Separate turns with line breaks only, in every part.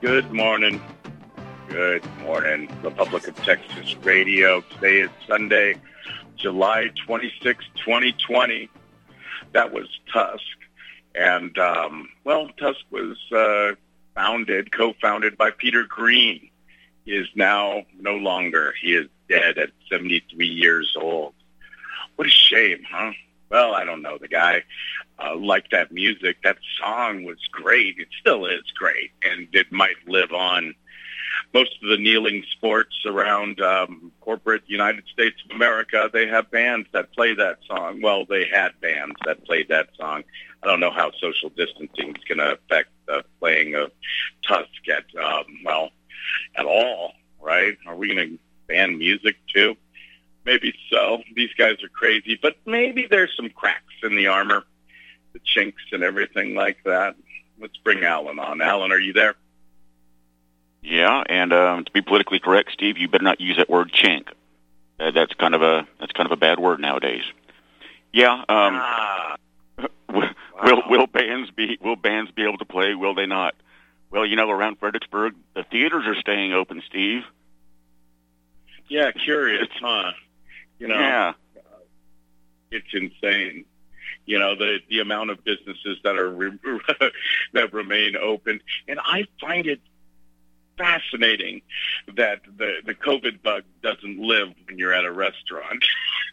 Good morning. Good morning, Republic of Texas Radio. Today is Sunday, July 26, 2020. That was Tusk. And, Tusk was co-founded by Peter Green. He is now no longer. He is dead at 73 years old. What a shame, huh? Well, I don't know. The guy liked that music. That song was great. It still is great, and it might live on. Most of the kneeling sports around corporate United States of America, they have bands that play that song. Well, they had bands that played that song. I don't know how social distancing is going to affect the playing of Tusk at all, right? Are we going to ban music too? Maybe so. These guys are crazy, but maybe there's some cracks in the armor, the chinks and everything like that. Let's bring Alan on. Alan, are you there?
Yeah, and to be politically correct, Steve, you better not use that word chink. That's kind of a bad word nowadays. Yeah. Will bands be able to play? Will they not? Well, around Fredericksburg, the theaters are staying open, Steve.
Yeah, curious, huh?
Yeah.
It's insane. The amount of businesses that are that remain open, and I find it fascinating that the COVID bug doesn't live when you're at a restaurant.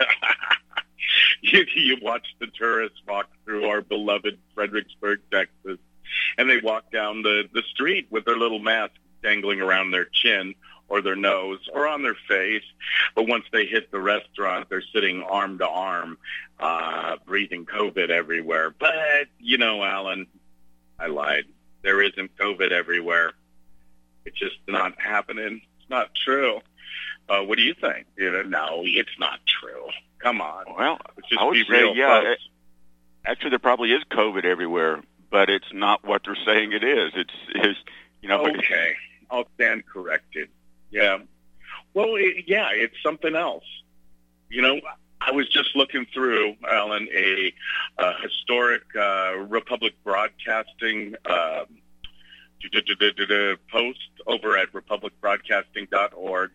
You watch the tourists walk through our beloved Fredericksburg, Texas, and they walk down the street with their little mask dangling around their chin or their nose or on their face. But once they hit the restaurant, they're sitting arm to arm, breathing COVID everywhere. But, Alan, I lied. There isn't COVID everywhere. It's just not happening. It's not true. What do you think? No, it's not true. Come on.
Well,
let's just
I would
be
say,
real, folks.
Actually, there probably is COVID everywhere, but it's not what they're saying it is. It's
Okay, I'll stand corrected. Yeah. Well, it's something else. I was just looking through, Alan, a historic Republic Broadcasting post over at republicbroadcasting.org.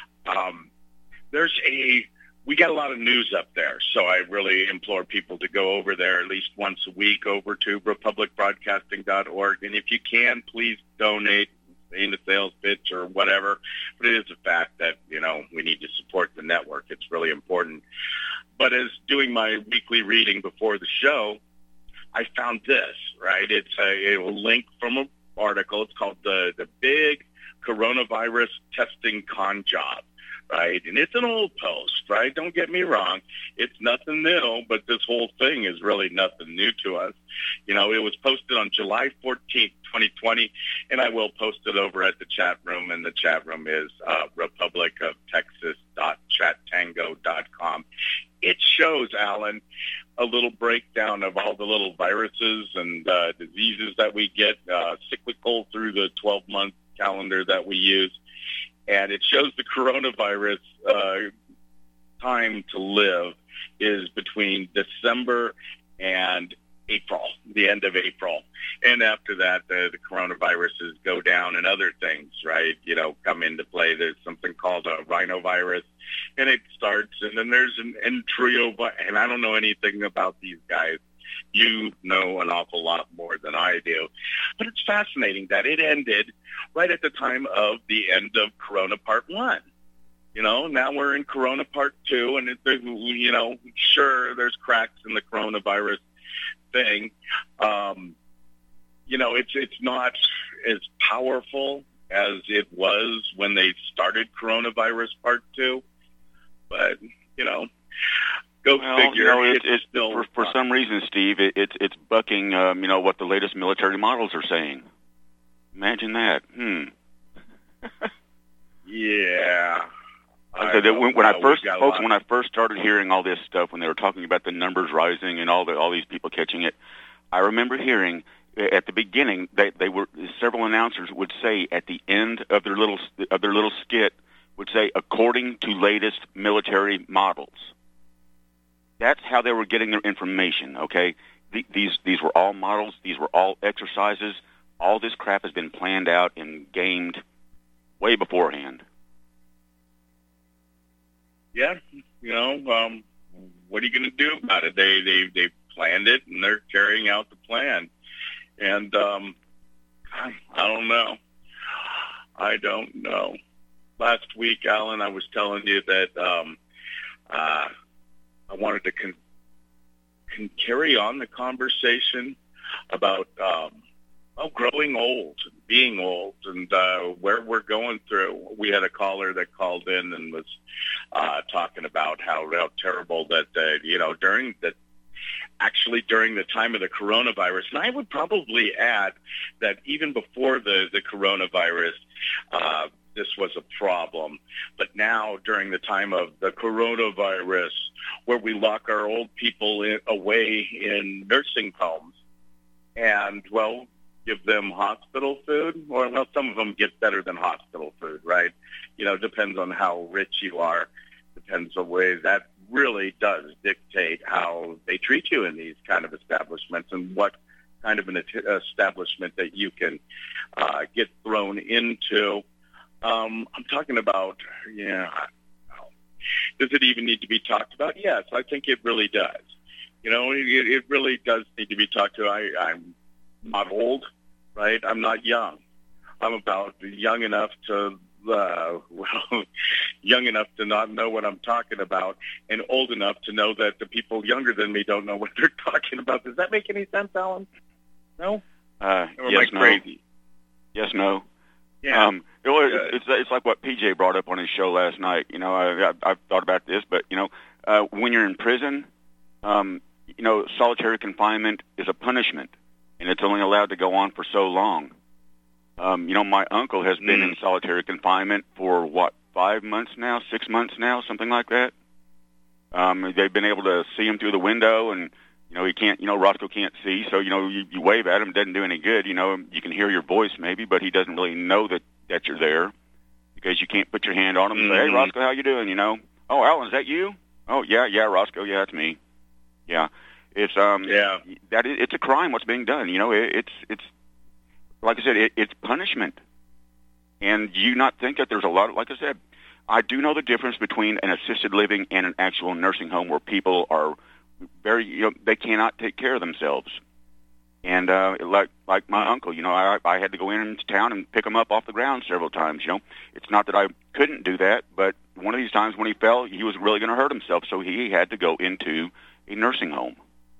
We got a lot of news up there, so I really implore people to go over there at least once a week over to republicbroadcasting.org. And if you can, please donate in a sales pitch or whatever. But it is a fact that, we need to support the network. It's really important. But as doing my weekly reading before the show, I found this, right? It's a link from an article. It's called the Big Coronavirus Testing Con Job, right? And it's an old post, right? Don't get me wrong. It's nothing new, but this whole thing is really nothing new to us. It was posted on July 14th, 2020, and I will post it over at the chat room, and the chat room is republicoftexas.chattango.com. It shows, Alan, a little breakdown of all the little viruses and diseases that we get, cyclical through the 12-month calendar that we use. And it shows the coronavirus time to live is between December and April, the end of April. And after that, the coronaviruses go down and other things, right, come into play. There's something called a rhinovirus, and it starts, and then there's an enterovirus, and I don't know anything about these guys. You know an awful lot more than I do. But it's fascinating that it ended right at the time of the end of Corona Part 1. Now we're in Corona Part 2, and, sure, there's cracks in the coronavirus thing. It's not as powerful as it was when they started Coronavirus Part 2. But, go figure.
It's still for some reason, Steve. It's bucking, what the latest military models are saying. Imagine that.
Yeah.
When I first started hearing all this stuff, when they were talking about the numbers rising and all these people catching it, I remember hearing at the beginning they were several announcers would say at the end of their little skit would say according to latest military models. That's how they were getting their information. Okay, these were all models. These were all exercises. all this crap has been planned out and gamed way beforehand.
Yeah, what are you going to do about it? They planned it, and they're carrying out the plan. And I don't know. I don't know. Last week, Alan, I was telling you that I wanted to carry on the conversation about growing old, being old, and where we're going through. We had a caller that called in and was talking about how terrible that during the time of the coronavirus. And I would probably add that even before the coronavirus, this was a problem. But now, during the time of the coronavirus, where we lock our old people away in nursing homes and, give them hospital food, or, some of them get better than hospital food, right? Depends on how rich you are. Depends on the way that really does dictate how they treat you in these kind of establishments and what kind of an establishment that you can get thrown into. I'm talking about, does it even need to be talked about? Yes, I think it really does. It really does need to be talked to. I'm not old, right? I'm not young. I'm about young enough to young enough to not know what I'm talking about, and old enough to know that the people younger than me don't know what they're talking about. Does that make any sense, Alan? No?
Yes, no.
Crazy?
Yes, no.
Yeah.
It's like what PJ brought up on his show last night. I've thought about this, but, when you're in prison, solitary confinement is a punishment, and it's only allowed to go on for so long. My uncle has been in solitary confinement for, 5 months now, 6 months now, something like that. They've been able to see him through the window, and, he can't, Roscoe can't see, so, you wave at him, it doesn't do any good. You can hear your voice maybe, but he doesn't really know that you're there because you can't put your hand on him and say, hey, Roscoe, how you doing, Oh, Alan, is that you? Oh, yeah, Roscoe, yeah, it's me. Yeah. It's, it's a crime what's being done, it's like I said, it's punishment. And you not think that there's a lot of, like I said, I do know the difference between an assisted living and an actual nursing home where people are very, they cannot take care of themselves. And like my uncle, I had to go into town and pick him up off the ground several times, It's not that I couldn't do that, but one of these times when he fell, he was really going to hurt himself, so he had to go into a nursing home.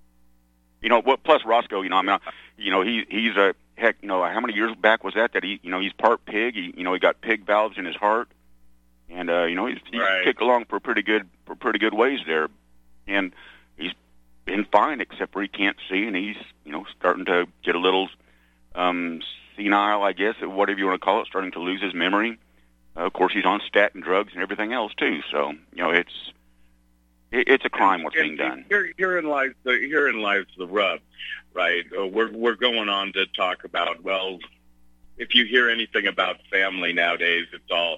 Plus Roscoe, he's a, heck, how many years back was that he's part pig, he got pig valves in his heart, and, he's
right.
Kicked along for pretty good ways there, and he's been fine except for he can't see, and he's, starting to get a little, senile, I guess, whatever you want to call it, starting to lose his memory. Of course, he's on statin drugs and everything else too, so, it's a crime what's being done.
Herein lies the rub, right? We're going on to talk about, if you hear anything about family nowadays, it's all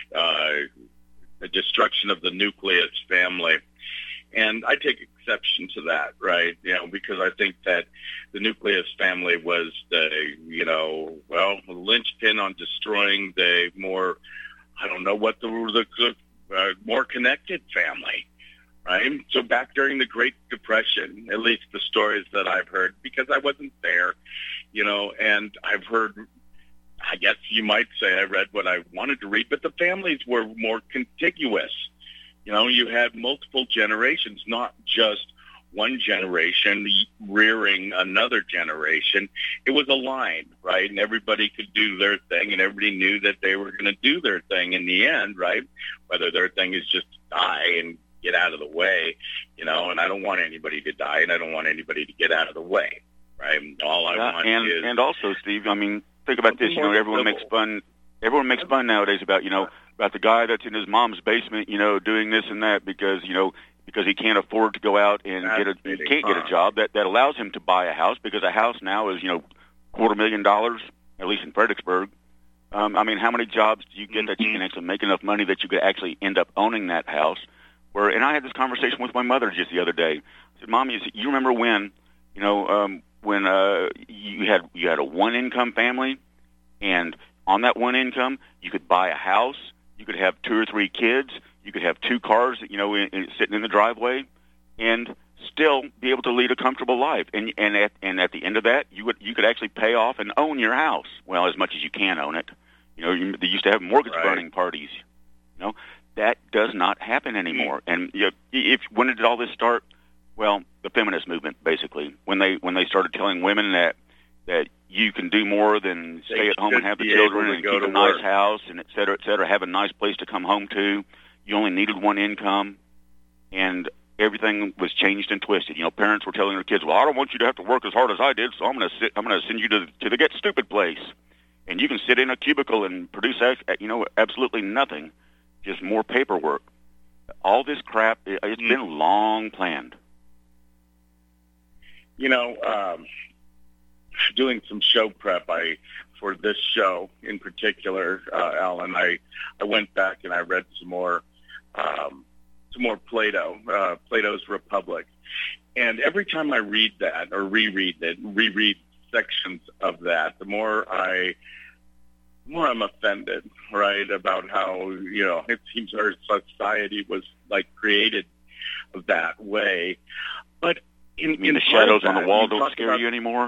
the destruction of the nucleus family. And I take exception to that, right? Because I think that the nucleus family was the linchpin on destroying the more, I don't know what the more connected family. Right? So back during the Great Depression, at least the stories that I've heard, because I wasn't there, and I've heard, I guess you might say I read what I wanted to read, but the families were more contiguous. You had multiple generations, not just one generation rearing another generation. It was a line, right? And everybody could do their thing, and everybody knew that they were going to do their thing in the end, right? Whether their thing is just to die and get out of the way, and I don't want anybody to die, and I don't want anybody to get out of the way, right? All I want is...
And also, Steve, think about this, everyone makes fun nowadays about, about the guy that's in his mom's basement, doing this and that because he can't afford to go out and get a job that allows him to buy a house, because a house now is, $250,000, at least in Fredericksburg. How many jobs do you get that you can actually make enough money that you could actually end up owning that house? And I had this conversation with my mother just the other day. I said, Mom, you remember when when you had a one-income family, and on that one income, you could buy a house, you could have 2 or 3 kids, you could have 2 cars, sitting in the driveway, and still be able to lead a comfortable life. And at the end of that, you could actually pay off and own your house. Well, as much as you can own it. They used to have mortgage burning parties. That does not happen anymore. And when did all this start? Well, the feminist movement, basically, when they started telling women that you can do more than stay at home and have the children and keep a nice house and et cetera, have a nice place to come home to. You only needed one income, and everything was changed and twisted. Parents were telling their kids, "Well, I don't want you to have to work as hard as I did, so I'm going to send you to the Get Stupid place, and you can sit in a cubicle and produce absolutely nothing, just more paperwork." All this crap, it's been long planned.
Doing some show prep, for this show in particular, Alan, I went back and I read some more Plato, Plato's Republic, and every time I read that or reread sections of that, the more I'm offended, right, about how it seems our society was created that way. But in
the shadows on the wall don't scare you anymore?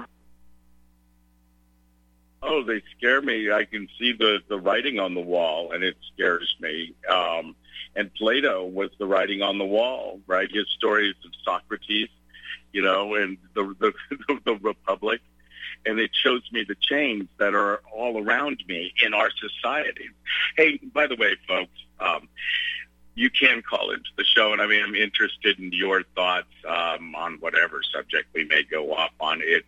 Oh, they scare me. I can see the writing on the wall, and it scares me. And Plato was the writing on the wall, right? His stories of Socrates, and the Republic. And it shows me the chains that are all around me in our society. Hey, by the way, folks, you can call into the show, and I'm interested in your thoughts on whatever subject we may go off on. It's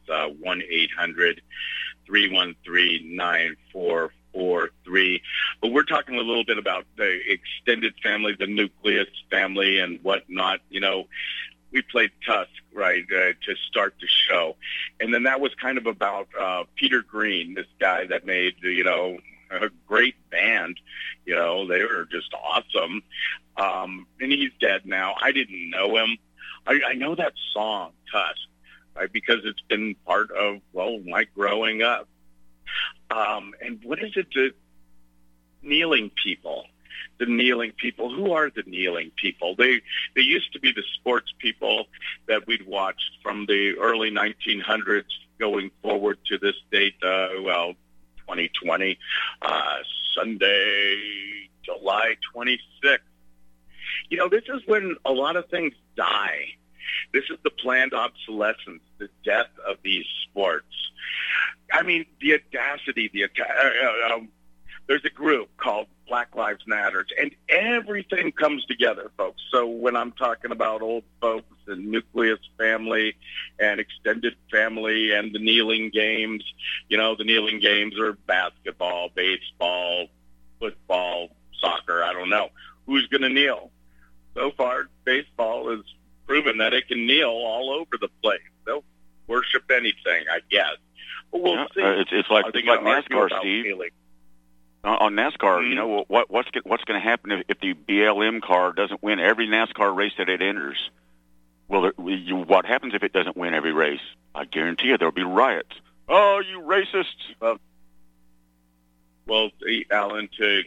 1-800-313-9443. But we're talking a little bit about the extended family, the nucleus family, and whatnot. We played Tusk, right, to start the show. And then that was kind of about Peter Green, this guy that made, a great band. They were just awesome. And he's dead now. I didn't know him. I know that song, Tusk, right, because it's been part of, my growing up. And what is it, the kneeling people? The kneeling people. Who are the kneeling people? They used to be the sports people that we'd watched from the early 1900s going forward to this date, 2020, Sunday, July 26th. This is when a lot of things die. This is the planned obsolescence, the death of these sports. The audacity, there's a group called Black Lives Matter, and everything comes together, folks. So when I'm talking about old folks and nucleus family and extended family and the kneeling games, the kneeling games are basketball, baseball, football, soccer, I don't know. Who's going to kneel? So far, baseball has proven that it can kneel all over the place. They'll worship anything, I guess. But we'll see.
It's like NASCAR, Steve. Kneeling? On NASCAR, what's going to happen if the BLM car doesn't win every NASCAR race that it enters? Well, what happens if it doesn't win every race? I guarantee you there'll be riots. Oh, you racists!
Well, Alan, to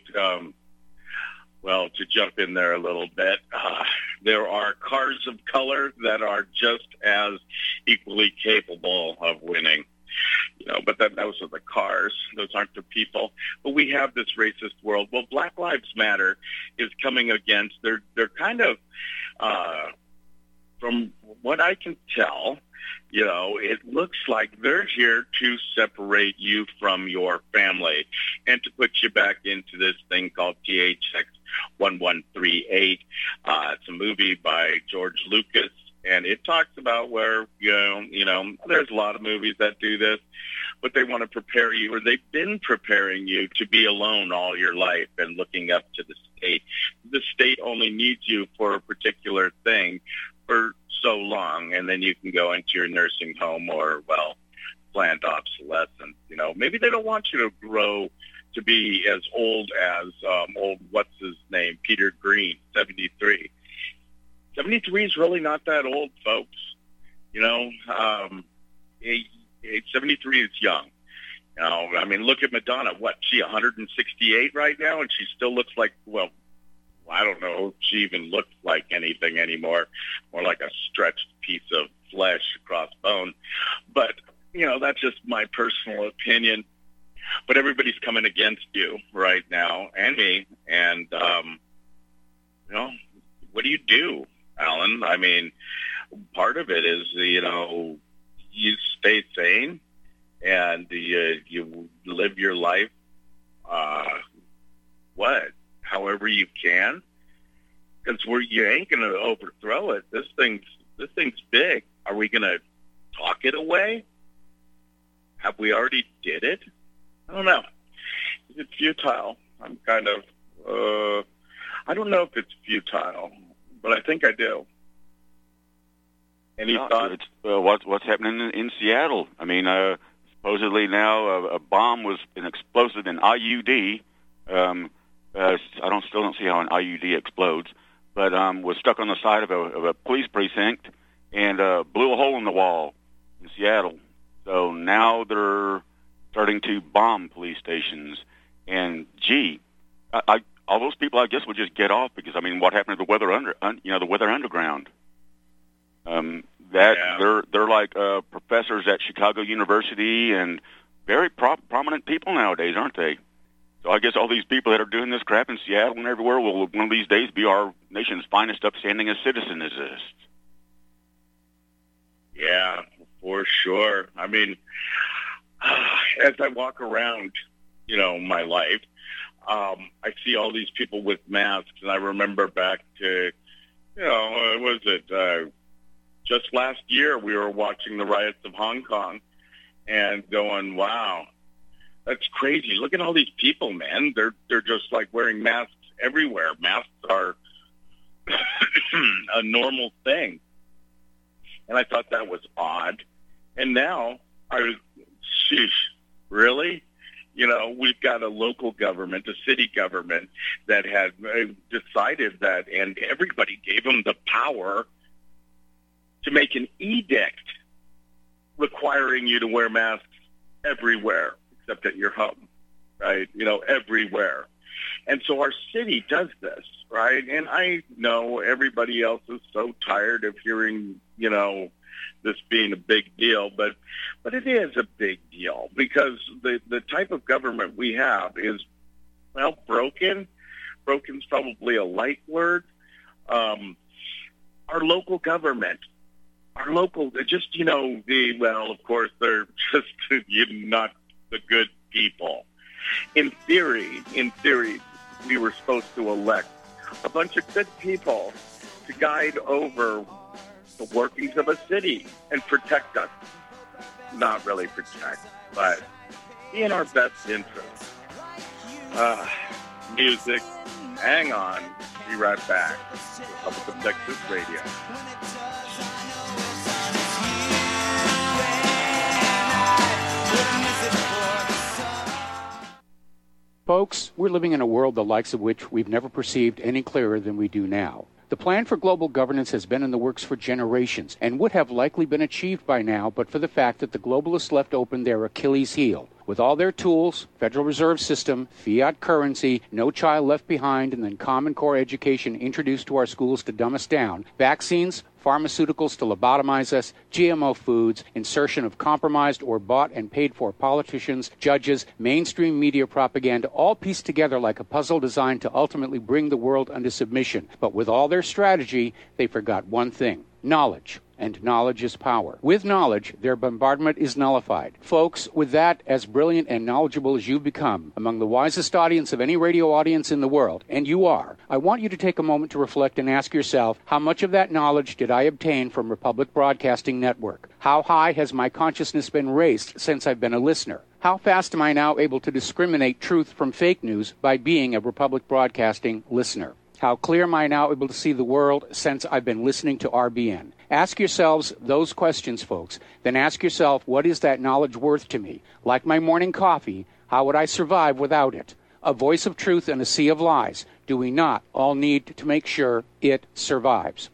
jump in there a little bit, there are cars of color that are just as equally capable of winning. But those are the cars. Those aren't the people. But we have this racist world. Well, Black Lives Matter is coming against. They're kind of, from what I can tell, it looks like they're here to separate you from your family and to put you back into this thing called THX 1138. It's a movie by George Lucas. And it talks about where, there's a lot of movies that do this, but they want to prepare you, or they've been preparing you to be alone all your life and looking up to the state. The state only needs you for a particular thing for so long, and then you can go into your nursing home or, planned obsolescence. Maybe they don't want you to grow to be as old as what's his name, Peter Green, 73. 73 is really not that old, folks. 73 is young. You know, I mean, look at Madonna. What, she 168 right now, and she still looks like, well, I don't know if she even looks like anything anymore, more like a stretched piece of flesh across bone. But, you know, that's just my personal opinion. But everybody's coming against you right now, and me. And, you know, what do you do, Alan? I mean, part of it is, you know, you stay sane and you live your life, however you can, because you ain't going to overthrow it. This thing's big. Are we going to talk it away? Have we already did it? I don't know. Is it futile? I'm kind of, I don't know if it's futile, but I think I do. Any thoughts?
What's happening in Seattle? I mean, supposedly now a bomb was explosive in IUD. I still don't see how an IUD explodes, but was stuck on the side of a police precinct and blew a hole in the wall in Seattle. So now they're starting to bomb police stations. And all those people, I guess, would just get off because, I mean, what happened to the Weather Underground? They're like professors at Chicago University and very prominent people nowadays, aren't they? So I guess all these people that are doing this crap in Seattle and everywhere will one of these days be our nation's finest upstanding citizens.
Yeah, for sure. I mean, as I walk around, you know, my life, I see all these people with masks, and I remember back to, you know, just last year we were watching the riots of Hong Kong and going, wow, that's crazy. Look at all these people, man. They're just like wearing masks everywhere. Masks are a normal thing. And I thought that was odd. And now really? You know, we've got a local government, a city government that had decided that, and everybody gave them the power to make an edict requiring you to wear masks everywhere except at your home, right? You know, everywhere. And so our city does this, right? And I know everybody else is so tired of hearing, you know, this being a big deal, but it is a big deal because the type of government we have is, well, broken. Broken's probably a light word. Our local government, just, you know, of course, they're just not the good people. In theory, we were supposed to elect a bunch of good people to guide over the workings of a city and protect us. Not really protect, but be in our best interest. Music. Hang on. Be right back. Republic of Texas Radio.
Folks, we're living in a world the likes of which we've never perceived any clearer than we do now. The plan for global governance has been in the works for generations and would have likely been achieved by now but for the fact that the globalists left open their Achilles heel. With all their tools, Federal Reserve System, fiat currency, no child left behind, and then Common Core education introduced to our schools to dumb us down, vaccines, pharmaceuticals to lobotomize us, GMO foods, insertion of compromised or bought and paid for politicians, judges, mainstream media propaganda, all pieced together like a puzzle designed to ultimately bring the world under submission. But with all their strategy, they forgot one thing: knowledge. And knowledge is power. With knowledge, their bombardment is nullified. Folks, with that, as brilliant and knowledgeable as you've become, among the wisest audience of any radio audience in the world, and you are, I want you to take a moment to reflect and ask yourself, how much of that knowledge did I obtain from Republic Broadcasting Network? How high has my consciousness been raised since I've been a listener? How fast am I now able to discriminate truth from fake news by being a Republic Broadcasting listener? How clear am I now able to see the world since I've been listening to RBN? Ask yourselves those questions, folks. Then ask yourself, what is that knowledge worth to me? Like my morning coffee, how would I survive without it? A voice of truth in a sea of lies. Do we not all need to make sure it survives?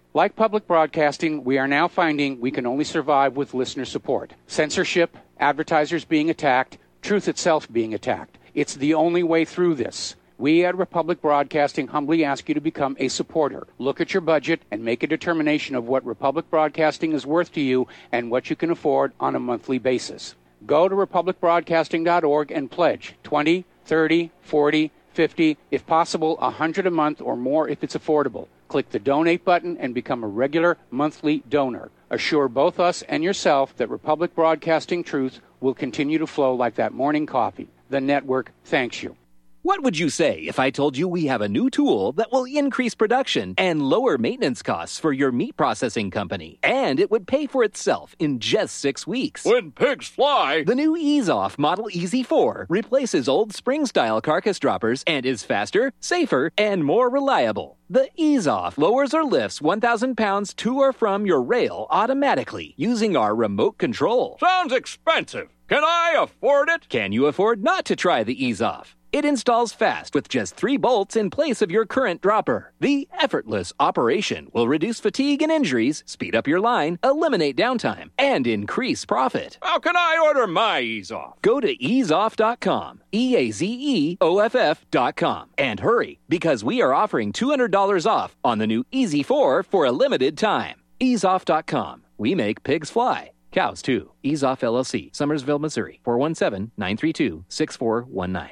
Like public broadcasting, we are now finding we can only survive with listener support. Censorship, advertisers being attacked, truth itself being attacked. It's the only way through this. We at Republic Broadcasting humbly ask you to become a supporter. Look at your budget and make a determination of what Republic Broadcasting is worth to you and what you can afford on a monthly basis. Go to republicbroadcasting.org and pledge $20, $30, $40, $50, if possible, $100 a month or more if it's affordable. Click the donate button and become a regular monthly donor. Assure both us and yourself that Republic Broadcasting truth will continue to flow like that morning coffee. The network thanks you.
What would you say if I told you we have a new tool that will increase production and lower maintenance costs for your meat processing company? And it would pay for itself in just 6 weeks.
When pigs fly!
The new EaseOff Model Easy 4 replaces old spring-style carcass droppers and is faster, safer, and more reliable. The EaseOff lowers or lifts 1,000 pounds to or from your rail automatically using our remote control.
Sounds expensive. Can I afford it?
Can you afford not to try the EaseOff? It installs fast with just 3 bolts in place of your current dropper. The effortless operation will reduce fatigue and injuries, speed up your line, eliminate downtime, and increase profit.
How can I order my EaseOff?
Go to easeoff.com, EAZEOFF.com, and hurry, because we are offering $200 off on the new Easy 4 for a limited time. Easeoff.com. We make pigs fly. Cows, too. EaseOff LLC, Summersville, Missouri, 417-932-6419.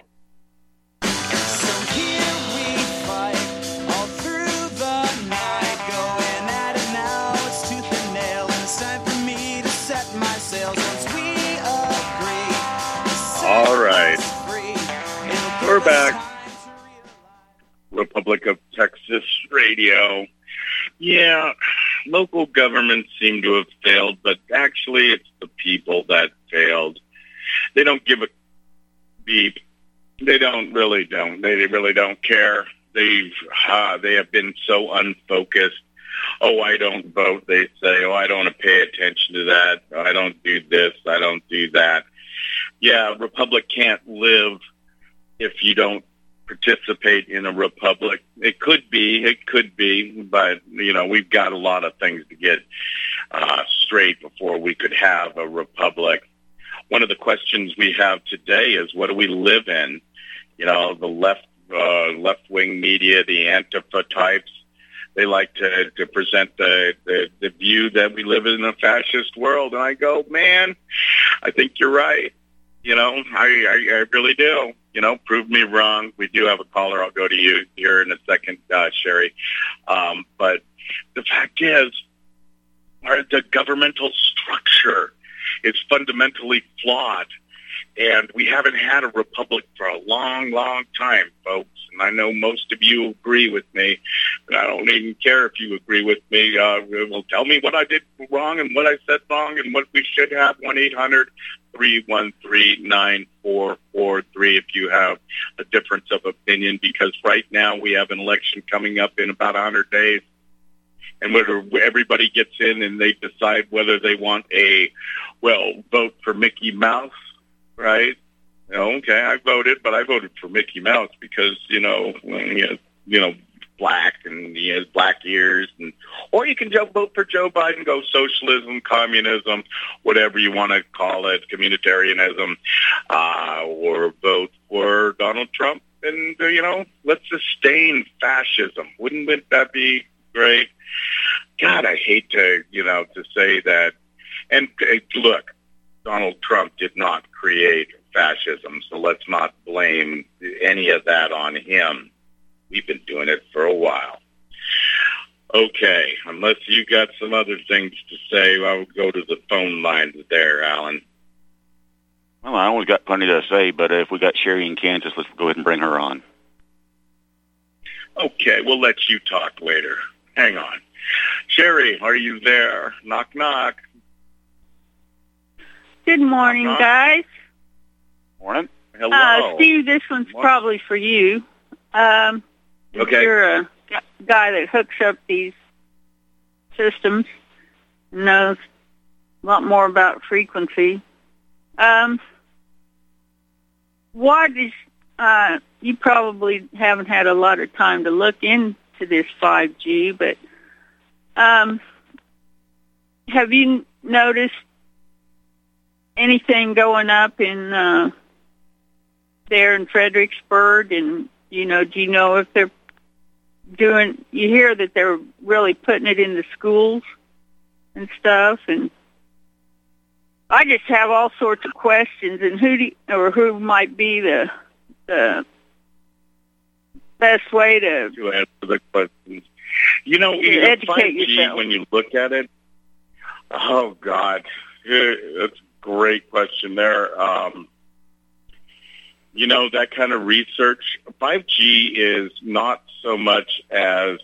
All right. We're back. Republic of Texas Radio. Yeah, local governments seem to have failed, but actually it's the people that failed. They don't give a beep. They really don't care. They have been so unfocused. Oh, I don't vote, they say. Oh, I don't want to pay attention to that. I don't do this. I don't do that. Yeah, Republic can't live if you don't participate in a republic. It could be, but, we've got a lot of things to get straight before we could have a republic. One of the questions we have today is, what do we live in? The left-wing media, the Antifa types, they like to present the view that we live in a fascist world. And I go, man, I think you're right. I really do. Prove me wrong. We do have a caller. I'll go to you here in a second, Sherry. But the fact is, the governmental structure is fundamentally flawed. And we haven't had a republic for a long, long time, folks. And I know most of you agree with me, but I don't even care if you agree with me. Well, tell me what I did wrong and what I said wrong and what we should have. 1-800-313-9443 if you have a difference of opinion, because right now we have an election coming up in about 100 days. And whether everybody gets in and they decide whether they want vote for Mickey Mouse, right? Okay, I voted, but I voted for Mickey Mouse because, he has, black and he has black ears. Or you can vote for Joe Biden, go socialism, communism, whatever you want to call it, communitarianism, or vote for Donald Trump. And, let's sustain fascism. Wouldn't that be great? God, I hate to say that. And look, Donald Trump did not create fascism, so let's not blame any of that on him. We've been doing it for a while. Okay, unless you got some other things to say, I would go to the phone lines there, Alan.
Well, I always got plenty to say, but if we got Sherry in Kansas, let's go ahead and bring her on.
Okay, we'll let you talk later. Hang on. Sherry, are you there? Knock, knock.
Good morning, guys.
Morning.
Hello.
Steve, this one's probably for you.
Okay.
You're a guy that hooks up these systems and knows a lot more about frequency. Why does you probably haven't had a lot of time to look into this 5G, but Have you noticed anything going up in there in Fredericksburg? And, do you know if they're you hear that they're really putting it in the schools and stuff? And I just have all sorts of questions, and who might be the best way to
answer the questions.
Educate
5G,
yourself.
when you look at it, oh, God, that's a great question there. That kind of research, 5G is not so much as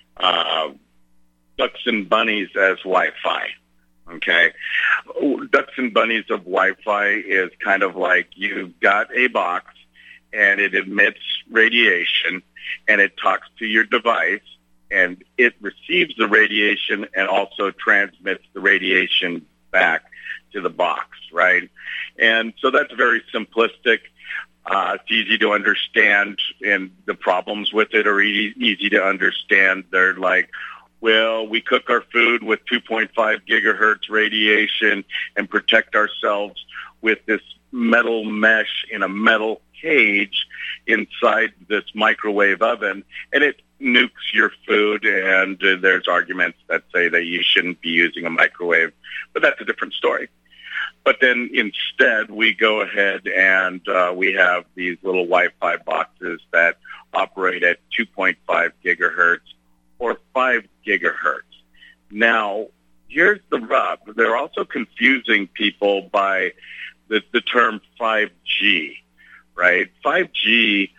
ducks and bunnies as Wi-Fi, okay? Ducks and bunnies of Wi-Fi is kind of like you've got a box, and it emits radiation, and it talks to your device, and it receives the radiation and also transmits the radiation back to the box, right? And so that's very simplistic. It's easy to understand, and the problems with it are easy to understand. They're like, well, we cook our food with 2.5 gigahertz radiation and protect ourselves with this metal mesh in a metal cage inside this microwave oven, and it nukes your food, and there's arguments that say that you shouldn't be using a microwave, but that's a different story. But then instead, we go ahead and we have these little Wi-Fi boxes that operate at 2.5 gigahertz or 5 gigahertz. Now, here's the rub. They're also confusing people by the term 5G, right? 5G,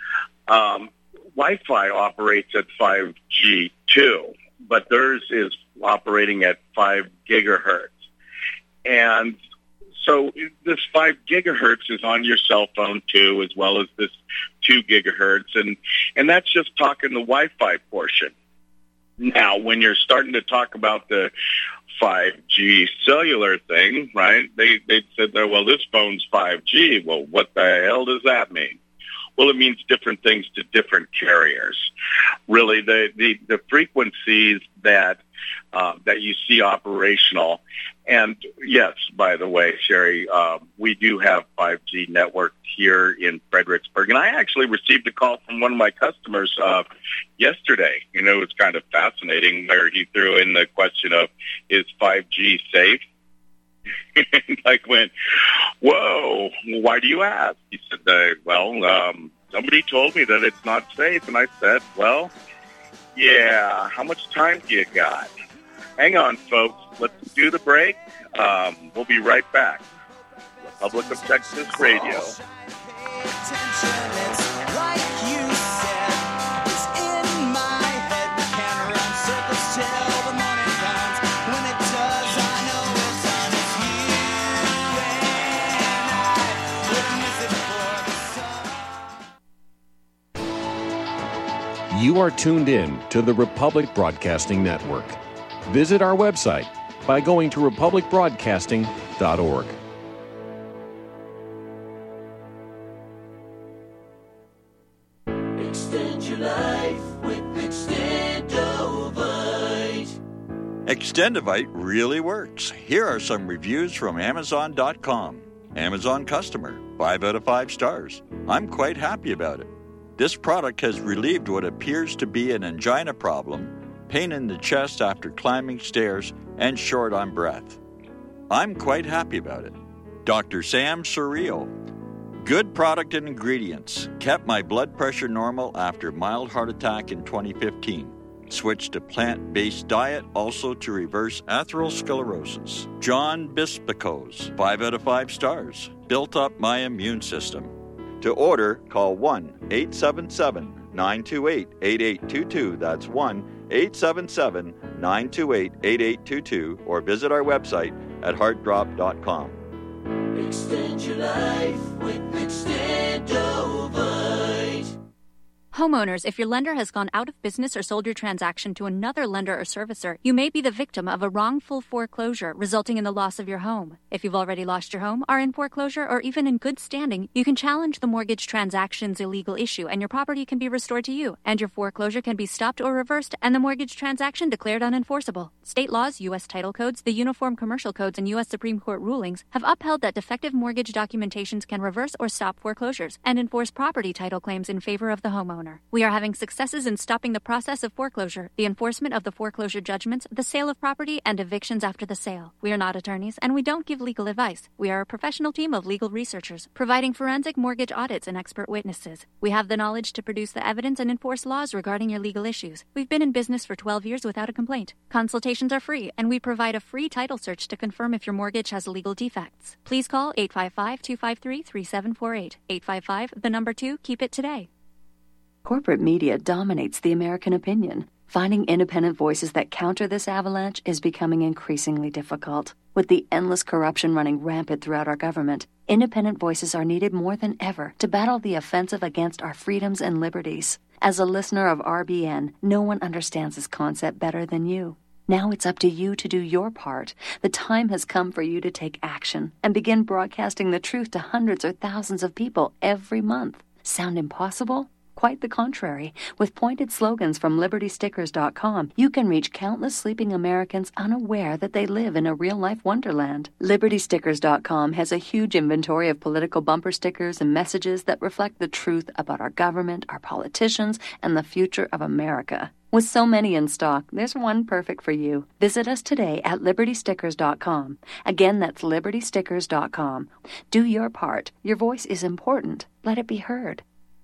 Wi-Fi operates at 5G too, but theirs is operating at 5 gigahertz. And so this 5 gigahertz is on your cell phone too, as well as this 2 gigahertz, and that's just talking the Wi-Fi portion. Now, when you're starting to talk about the 5G cellular thing, right, they said, well, this phone's 5G. Well, what the hell does that mean? Well, it means different things to different carriers. Really, the frequencies that you see operational. And yes, by the way, Sherry, we do have 5G network here in Fredericksburg. And I actually received a call from one of my customers yesterday. It was kind of fascinating where he threw in the question of, is 5G safe? And I went, whoa, why do you ask? He said, somebody told me that it's not safe. And I said, well, yeah, how much time do you got? Hang on, folks. Let's do the break. We'll be right back. Republic of Texas Radio.
You are tuned in to the Republic Broadcasting Network. Visit our website by going to republicbroadcasting.org.
Extend your life with Extendovite. Extendovite really works. Here are some reviews from Amazon.com. Amazon customer, 5 out of 5 stars. I'm quite happy about it. This product has relieved what appears to be an angina problem, pain in the chest after climbing stairs, and short on breath. I'm quite happy about it. Dr. Sam Surreal. Good product and ingredients. Kept my blood pressure normal after mild heart attack in 2015. Switched to plant-based diet also to reverse atherosclerosis. John Bispicos, 5 out of 5 stars. Built up my immune system. To order, call 1-877-928-8822. That's 1-877-928-8822. Or visit our website at heartdrop.com. Extend your life with Extendovite.
Homeowners, if your lender has gone out of business or sold your transaction to another lender or servicer, you may be the victim of a wrongful foreclosure, resulting in the loss of your home. If you've already lost your home, are in foreclosure, or even in good standing, you can challenge the mortgage transaction's illegal issue, and your property can be restored to you, and your foreclosure can be stopped or reversed, and the mortgage transaction declared unenforceable. State laws, U.S. title codes, the Uniform Commercial Codes, and U.S. Supreme Court rulings have upheld that defective mortgage documentations can reverse or stop foreclosures and enforce property title claims in favor of the homeowner. We are having successes in stopping the process of foreclosure, the enforcement of the foreclosure judgments, the sale of property, and evictions after the sale. We are not attorneys, and we don't give legal advice. We are a professional team of legal researchers, providing forensic mortgage audits and expert witnesses. We have the knowledge to produce the evidence and enforce laws regarding your legal issues. We've been in business for 12 years without a complaint. Consultations are free, and we provide a free title search to confirm if your mortgage has legal defects. Please call 855-253-3748. 855, keep it today.
Corporate media dominates the American opinion. Finding independent voices that counter this avalanche is becoming increasingly difficult. With the endless corruption running rampant throughout our government, independent voices are needed more than ever to battle the offensive against our freedoms and liberties. As a listener of RBN, no one understands this concept better than you. Now it's up to you to do your part. The time has come for you to take action and begin broadcasting the truth to hundreds or thousands of people every month. Sound impossible? Quite the contrary. With pointed slogans from LibertyStickers.com, you can reach countless sleeping Americans unaware that they live in a real-life wonderland. LibertyStickers.com has a huge inventory of political bumper stickers and messages that reflect the truth about our government, our politicians, and the future of America. With so many in stock, there's one perfect for you. Visit us today at LibertyStickers.com. Again, that's LibertyStickers.com. Do your part. Your voice is important. Let it be heard.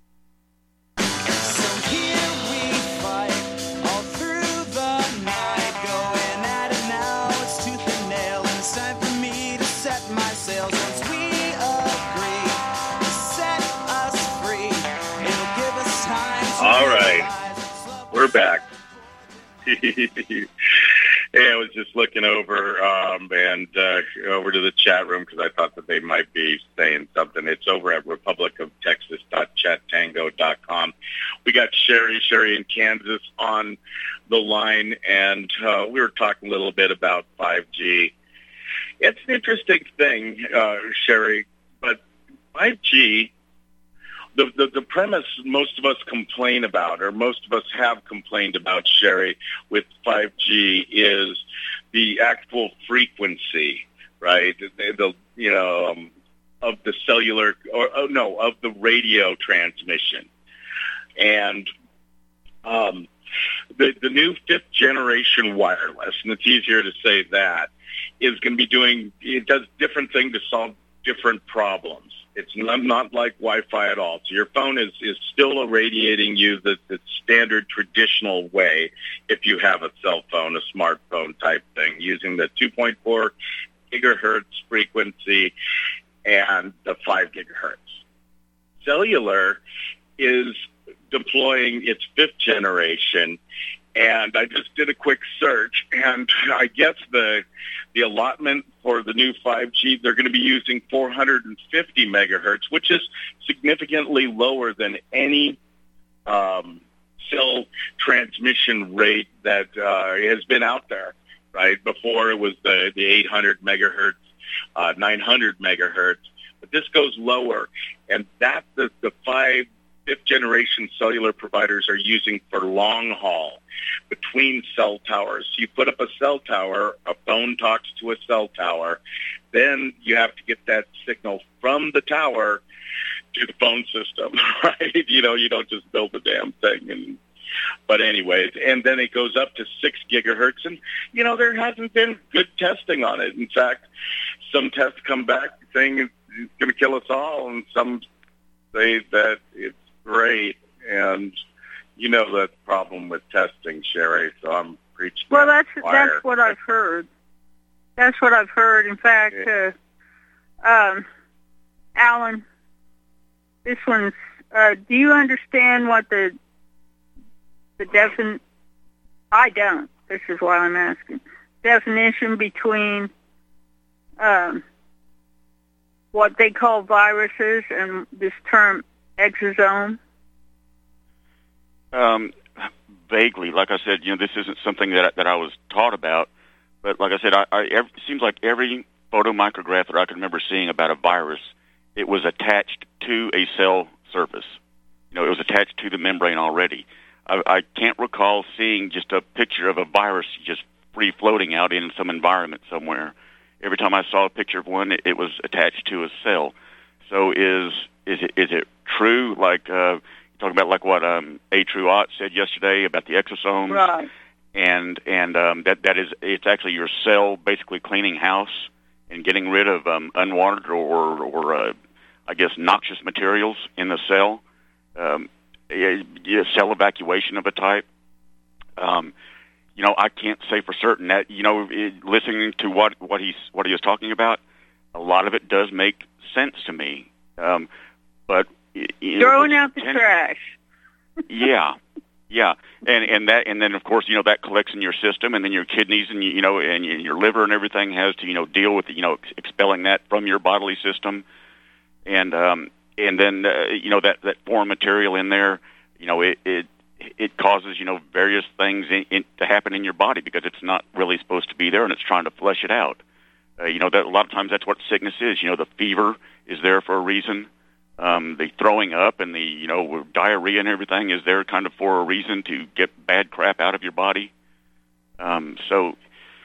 All right, we're back. Hey, I was just looking over over to the chat room because I thought that they might be saying something. It's over at republicoftexas.chattango.com. We got Sherry in Kansas on the line, and we were talking a little bit about 5G. It's an interesting thing, Sherry, but 5G, the premise most of us complain about, or most of us have complained about, Sherry, with 5G is the actual frequency, right? Of the cellular, of the radio transmission. And the new 5th generation wireless, and it's easier to say that, is going to be it does different things to solve different problems. It's not like Wi-Fi at all. So your phone is still irradiating you the standard traditional way if you have a cell phone, a smartphone type thing, using the 2.4 gigahertz frequency and the 5 gigahertz. Cellular is deploying its 5th generation, and I just did a quick search, and I guess the allotment for the new 5G, they're going to be using 450 megahertz, which is significantly lower than any cell transmission rate that has been out there, right? Before it was the 800 megahertz, 900 megahertz, but this goes lower, and that's the 5th generation cellular providers are using for long haul between cell towers. You put up a cell tower, a phone talks to a cell tower, then you have to get that signal from the tower to the phone system, right? You don't just build the damn thing. But anyways, and then it goes up to 6 gigahertz, and there hasn't been good testing on it. In fact, some tests come back saying it's going to kill us all, and some say that it's great, and the problem with testing, Sherry, so I'm preaching.
Well, that's what I've heard. That's what I've heard. In fact, Alan, this one's, do you understand what the I don't. This is why I'm asking. Definition between what they call viruses and this term exosome?
Vaguely. Like I said, this isn't something that I was taught about. But like I said, it seems like every photomicrograph that I can remember seeing about a virus, it was attached to a cell surface. It was attached to the membrane already. I can't recall seeing just a picture of a virus just free floating out in some environment somewhere. Every time I saw a picture of one, it was attached to a cell. So is it true? Like talking about like what A. True Ott said yesterday about the exosomes,
right?
And that is, it's actually your cell basically cleaning house and getting rid of unwanted or I guess noxious materials in the cell. Cell evacuation of a type. I can't say for certain that, listening to what he was talking about, a lot of it does make sense to me. But
throwing out the trash.
Yeah. And then of course, that collects in your system, and then your kidneys and and your liver and everything has to deal with expelling that from your bodily system. And then that foreign material in there, it causes various things to happen in your body because it's not really supposed to be there, and it's trying to flush it out. That a lot of times that's what sickness is. The fever is there for a reason. The throwing up and the diarrhea and everything is there kind of for a reason to get bad crap out of your body. That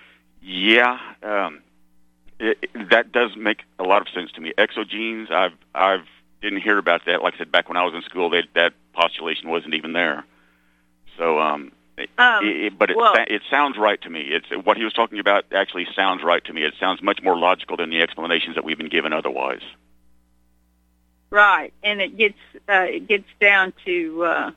does make a lot of sense to me. Exogenes, I've didn't hear about that. Like I said, back when I was in school, that postulation wasn't even there. So, it sounds right to me. It's what he was talking about actually sounds right to me. It sounds much more logical than the explanations that we've been given otherwise.
Right, and it gets down to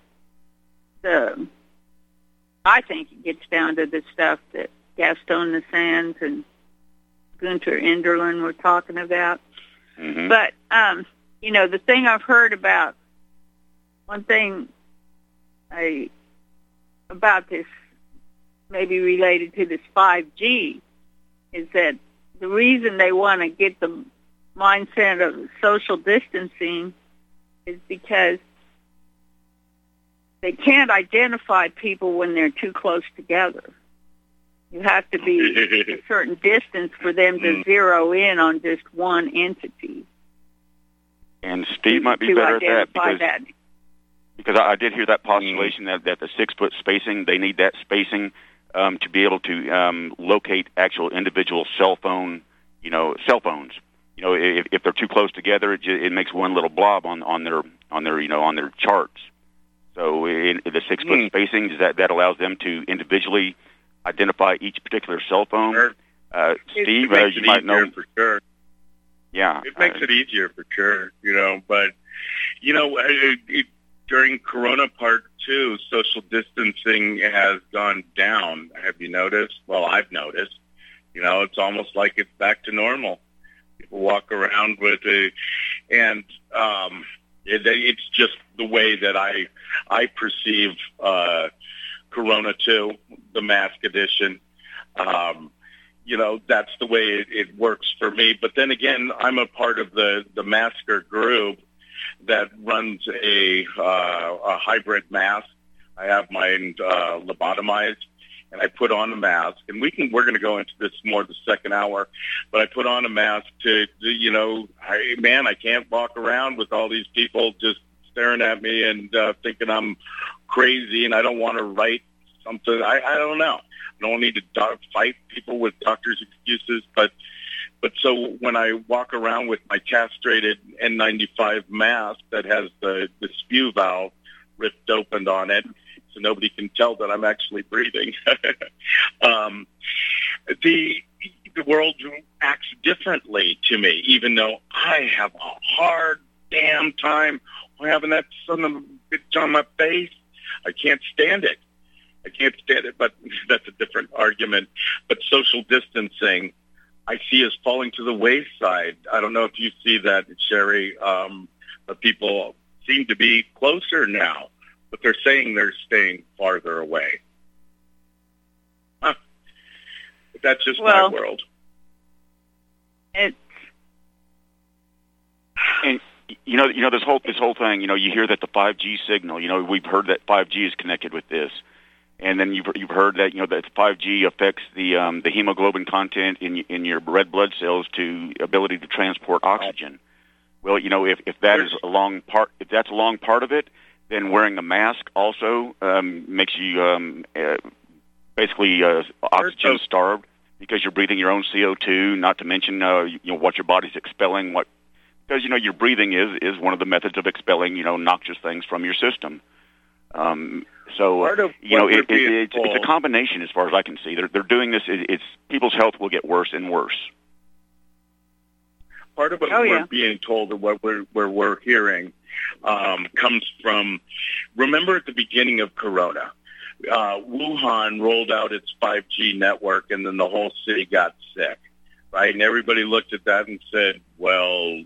I think it gets down to the stuff that Gaston Nassans and Gunther Enderlin were talking about.
Mm-hmm.
But the thing I've heard about, one thing about this, maybe related to this 5G, is that the reason they want to get the mindset of social distancing is because they can't identify people when they're too close together. You have to be a certain distance for them to zero in on just one entity.
And Steve might be better at that because I did hear that postulation that the 6 foot spacing, they need that spacing to be able to locate actual individual cell phones. If they're too close together, it makes one little blob on their charts. So in the 6 foot spacing, that allows them to individually identify each particular cell phone. Steve, you might know
for sure.
Yeah,
it makes it easier for sure. But during Corona Part 2, social distancing has gone down. Have you noticed? Well, I've noticed. It's almost like it's back to normal. People walk around with it's just the way that I perceive Corona 2, the mask edition. That's the way it works for me. But then again, I'm a part of the masker group that runs a hybrid mask. I have mine lobotomized, and I put on a mask. And we're going to go into this more the second hour, but I put on a mask to I can't walk around with all these people just staring at me and thinking I'm crazy, and I don't want to write something. I don't know. I don't need to fight people with doctors' excuses, but so when I walk around with my castrated N95 mask that has the spew valve ripped open on it, so nobody can tell that I'm actually breathing, the world acts differently to me, even though I have a hard damn time having that son of a bitch on my face. I can't stand it. But that's a different argument. But social distancing, I see as falling to the wayside. I don't know if you see that, Sherry, but people seem to be closer now, but they're saying they're staying farther away. Huh. But that's just my world.
You know this whole thing. You know, you hear that the 5G signal. You know, we've heard that 5G is connected with this, and then you've heard that that 5G affects the hemoglobin content in your red blood cells to ability to transport oxygen. Well, if that is if that's a long part of it, then wearing a mask also makes you basically oxygen starved because you're breathing your own CO2. Not to mention what your body's expelling. Because your breathing is one of the methods of expelling noxious things from your system. So it's a combination as far as I can see. They're doing this. It's people's health will get worse and worse.
Part of what we're being told, or what we're hearing, comes from. Remember at the beginning of Corona, Wuhan rolled out its 5G network, and then the whole city got sick, right? And everybody looked at that and said, "Well,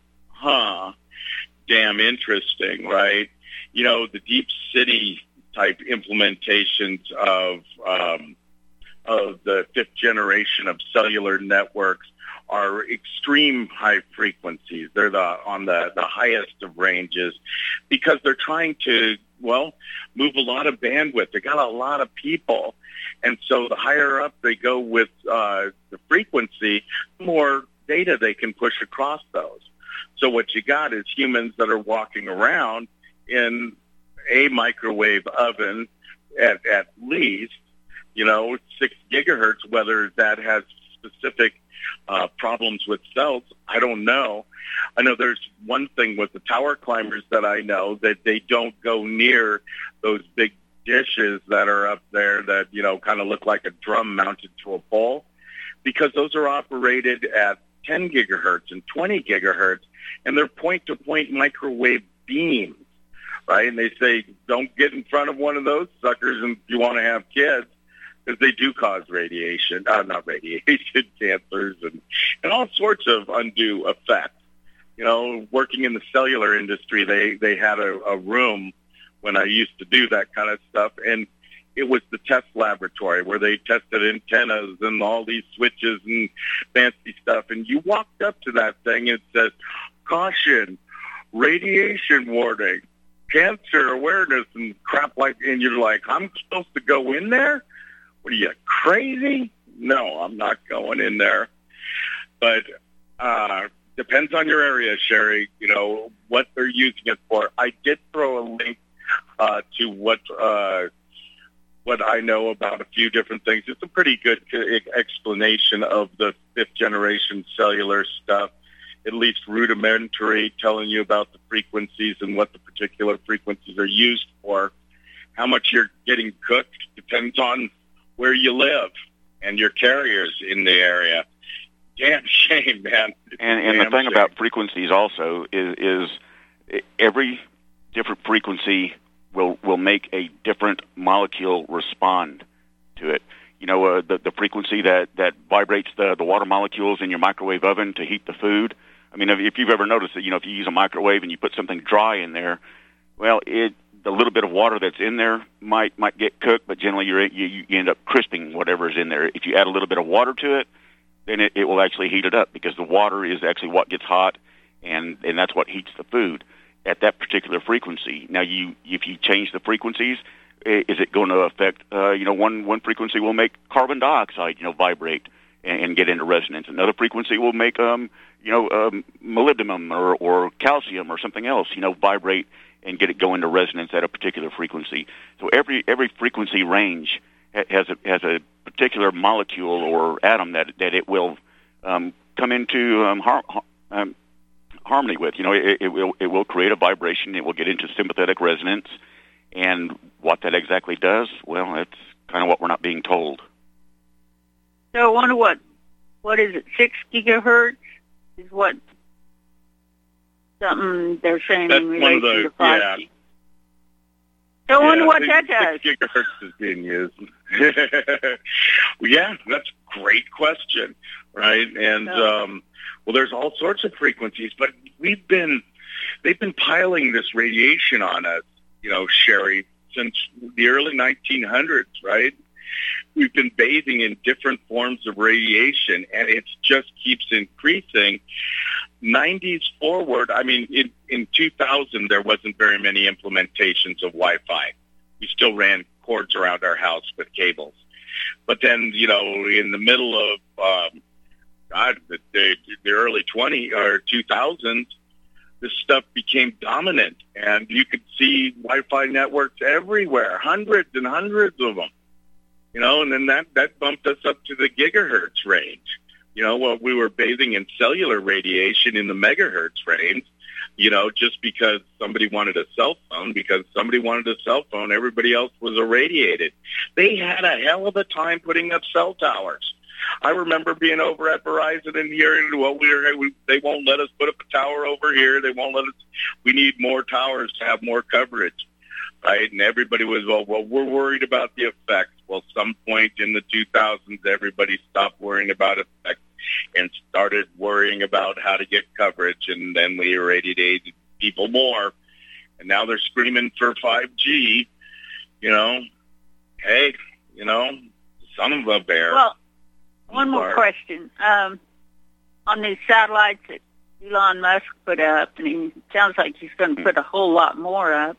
damn interesting, right?" The deep city type implementations of the fifth generation of cellular networks are extreme high frequencies. They're on the highest of ranges because they're trying to, move a lot of bandwidth. They got a lot of people. And so the higher up they go with the frequency, the more data they can push across those. So what you got is humans that are walking around in a microwave oven at least, 6 gigahertz, whether that has specific problems with cells, I don't know. I know there's one thing with the tower climbers that I know, that they don't go near those big dishes that are up there that, kind of look like a drum mounted to a pole, because those are operated at 10 gigahertz and 20 gigahertz, and they're point-to-point microwave beams, right? And they say, don't get in front of one of those suckers if you want to have kids, because they do cause radiation, cancers, and all sorts of undue effects. Working in the cellular industry, they had a room when I used to do that kind of stuff, and it was the test laboratory where they tested antennas and all these switches and fancy stuff. And you walked up to that thing and it said, "Caution, radiation warning, cancer awareness," and crap and you're like, I'm supposed to go in there? What are you, crazy? No, I'm not going in there. But depends on your area, Sherry, what they're using it for. I did throw a link to what I know about a few different things. It's a pretty good explanation of the fifth generation cellular stuff, at least rudimentary, telling you about the frequencies and what the particular frequencies are used for. How much you're getting cooked depends on where you live and your carriers in the area. Damn shame, man.
And the thing about frequencies also is every different frequency will make a different molecule respond to it. The frequency that vibrates the water molecules in your microwave oven to heat the food. I mean, if you've ever noticed that, if you use a microwave and you put something dry in there, well, the little bit of water that's in there might get cooked, but generally you end up crisping whatever's in there. If you add a little bit of water to it, then it will actually heat it up, because the water is actually what gets hot, and that's what heats the food at that particular frequency. Now, if you change the frequencies, is it going to affect, one frequency will make carbon dioxide, vibrate and get into resonance. Another frequency will make, molybdenum or calcium or something else, vibrate and get it go into resonance at a particular frequency. So every frequency range has a particular molecule or atom that it will come into harmony with. It will create a vibration. It will get into sympathetic resonance, and what that exactly does, well, that's kind of what we're not being told.
So I wonder what is it? 6 gigahertz is what something they're saying in relation to 5G.
Yeah.
So I wonder what that does.
6 gigahertz is being used. Well, yeah, that's a great question, right? And there's all sorts of frequencies, but they've been piling this radiation on us, Sherry, since the early 1900s, right? We've been bathing in different forms of radiation, and it just keeps increasing. 90s forward, I mean, in 2000, there wasn't very many implementations of Wi-Fi. We still ran cords around our house with cables. But then, in the middle of, the early 2000s, this stuff became dominant, and you could see Wi-Fi networks everywhere, hundreds and hundreds of them. And then that bumped us up to the gigahertz range. We were bathing in cellular radiation in the megahertz range, just because somebody wanted a cell phone. Because somebody wanted a cell phone, everybody else was irradiated. They had a hell of a time putting up cell towers. I remember being over at Verizon and hearing, they won't let us put up a tower over here. They won't let us. We need more towers to have more coverage, right? And everybody was, well, we're worried about the effects. Well, some point in the 2000s, everybody stopped worrying about effects and started worrying about how to get coverage, and then we irradiated people more. And now they're screaming for 5G. Hey, son of a bear.
Well, one more question. On these satellites that Elon Musk put up, and he sounds like he's going to put a whole lot more up.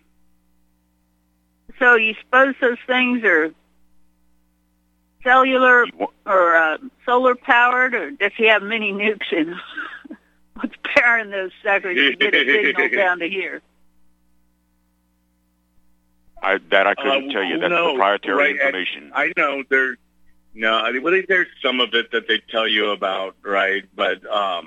So you suppose those things are cellular or solar powered, or does he have many nukes in them? What's powering those suckers to get a signal down to here?
I couldn't tell you. That's proprietary information.
I know there's some of it that they tell you about, right? But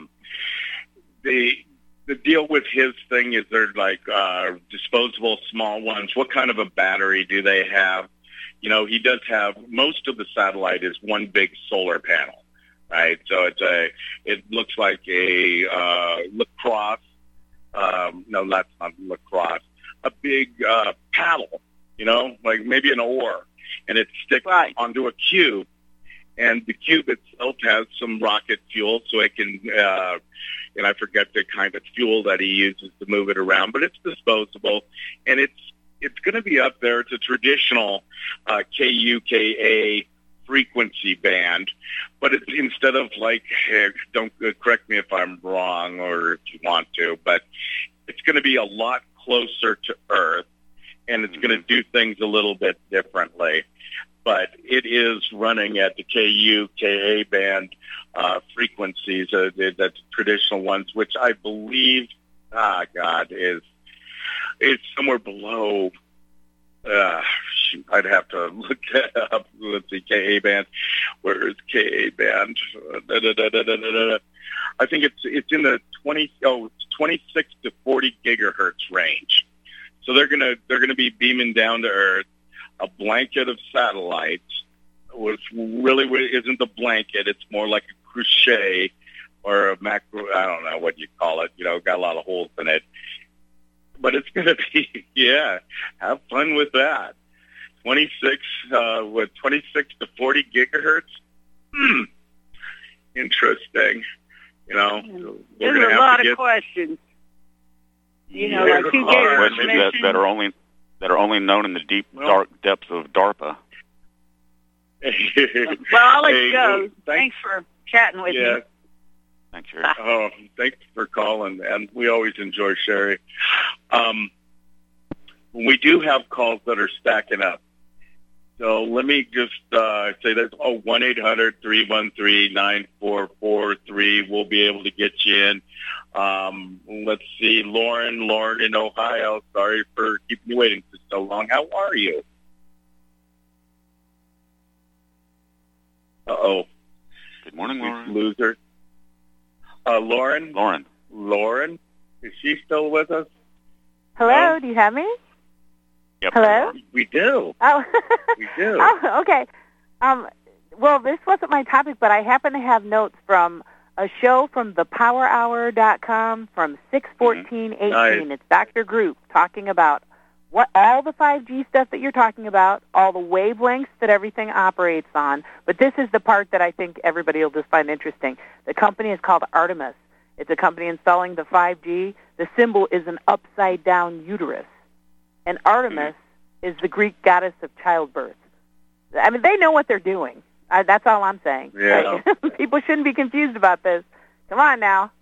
the deal with his thing is they're like disposable small ones. What kind of a battery do they have? He does have, most of the satellite is one big solar panel, right? So it looks like a lacrosse. No, that's not lacrosse. A big paddle, like maybe an oar, and it sticks onto a cube. And the cube itself has some rocket fuel, so it can, and I forget the kind of fuel that he uses to move it around, but it's disposable, and it's going to be up there. It's a traditional KUKA frequency band, but it's instead of don't correct me if I'm wrong or if you want to, but it's going to be a lot closer to Earth, and it's going to do things a little bit differently. But it is running at the KUKA band frequencies, the traditional ones, which I believe, is somewhere below. I'd have to look that up. Let's see, KA band. Where is KA band? I think it's in the 26 to 40 gigahertz range. So they're gonna be beaming down to Earth a blanket of satellites, which really isn't a blanket. It's more like a crochet or a macro. I don't know what you call it. Got a lot of holes in it. But it's going to be, have fun with that. 26 to 40 gigahertz. Interesting.
There's a lot of questions. Like 2 gigahertz
that are only known in the deep, dark depths of DARPA.
Well, I'll let you go. Thanks for chatting with me.
Thanks, Sherry.
Oh, thanks for calling, and we always enjoy Sherry. We do have calls that are stacking up. So let me just say that, 1-800-313-9443. We'll be able to get you in. Let's see, Lauren in Ohio. Sorry for keeping you waiting for so long. How are you? Uh-oh.
Good morning, Lauren.
Loser. Lauren? Lauren? Is she still with us?
Hello, do you have me?
Yep.
Hello?
We do.
Oh.
We do.
Oh, okay. Well, this wasn't my topic, but I happen to have notes from a show from thepowerhour.com from 6/14/18. Nice. It's Dr. Group talking about all the 5G stuff that you're talking about, all the wavelengths that everything operates on. But this is the part that I think everybody will just find interesting. The company is called Artemis. It's a company installing the 5G. The symbol is an upside-down uterus. And Artemis is the Greek goddess of childbirth. I mean, they know what they're doing. That's all I'm saying.
Yeah.
People shouldn't be confused about this Come on now.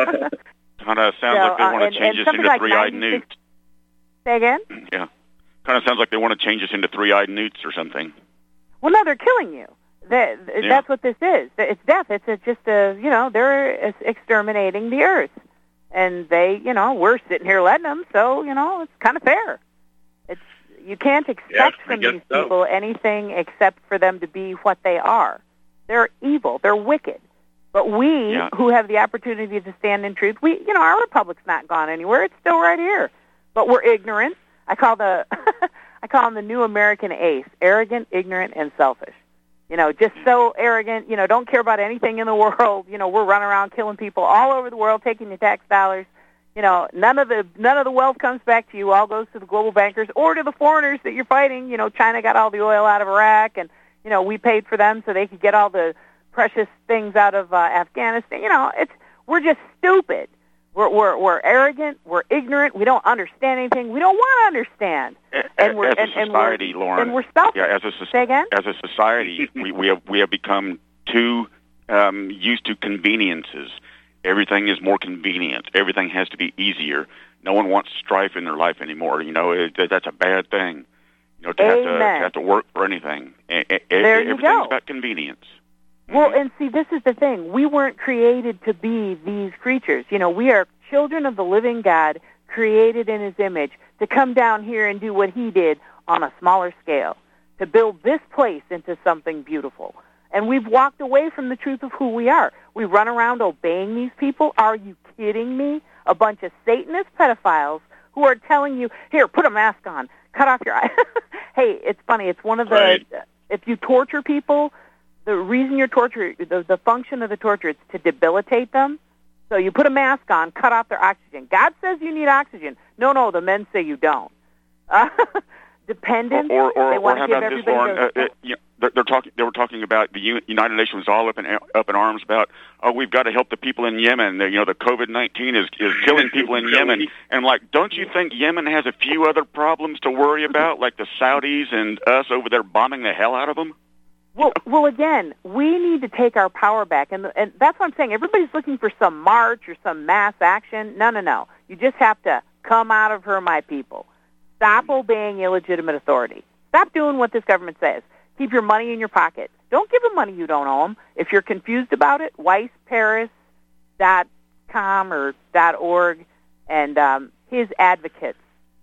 Kind of sounds like they want to change us into
like
three-eyed newts.
Say again?
Yeah. Kind of sounds like they want to change us into three-eyed newts or something.
Well, no, they're killing you. That's what this is. It's death. They're exterminating the earth. And we're sitting here letting them, so, it's kind of fair. You can't expect from these people anything except for them to be what they are. They're evil. They're wicked. But we, who have the opportunity to stand in truth, our republic's not gone anywhere. It's still right here. But we're ignorant. I call them the new American ace, arrogant, ignorant, and selfish. Just so arrogant, don't care about anything in the world. We're running around killing people all over the world, taking your tax dollars. None of the wealth comes back to you. All goes to the global bankers or to the foreigners that you're fighting. China got all the oil out of Iraq, and we paid for them so they could get all the precious things out of Afghanistan. We're just stupid. We're arrogant. We're ignorant. We don't understand anything. We don't want to understand.
And we're as a society, Lauren.
And we're selfish.
Yeah,
Say again?
As a society, we have become too used to conveniences. Everything is more convenient. Everything has to be easier. No one wants strife in their life anymore. That's a bad thing. To have to work for anything. Everything's about convenience.
Well, and see, this is the thing. We weren't created to be these creatures. We are children of the living God, created in His image, to come down here and do what He did on a smaller scale, to build this place into something beautiful. And we've walked away from the truth of who we are. We run around obeying these people. Are you kidding me? A bunch of Satanist pedophiles who are telling you, here, put a mask on, cut off your eye. Hey, it's funny. It's one of the, if you torture people, the reason you're torturing, the function of the torture is to debilitate them. So you put a mask on, cut off their oxygen. God says you need oxygen. No, the men say you don't. Dependent.
Or how about this, Lauren? They were talking about the United Nations was all up in arms about, we've got to help the people in Yemen. The COVID-19 is killing people in Yemen. And don't you think Yemen has a few other problems to worry about, like the Saudis and us over there bombing the hell out of them?
Well, again, we need to take our power back, and that's what I'm saying. Everybody's looking for some march or some mass action. No. You just have to come out of her, my people. Stop obeying illegitimate authority. Stop doing what this government says. Keep your money in your pocket. Don't give them money you don't owe them. If you're confused about it, weissparis.com or .org and hisadvocates.org